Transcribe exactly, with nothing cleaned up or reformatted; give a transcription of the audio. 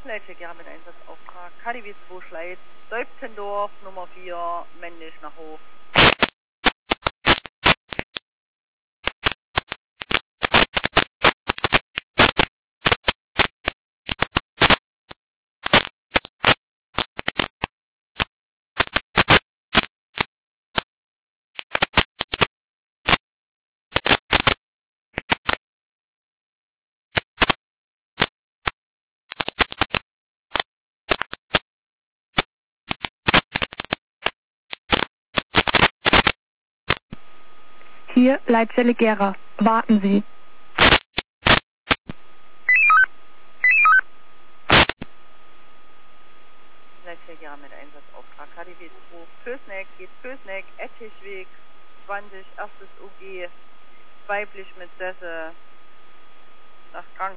Leitverkehr mit Einsatzauftrag K D W zwei Schleiz, Deubtendorf, Nummer vier, männlich nach Hof. Hier Leitzelle Gera. Warten Sie. Leitverkehr mit Einsatzauftrag K D W zwei, Kösneck, geht Kösneck, Ettichweg, zwanzig, erstes U G, weiblich mit Sesse, nach Kranken.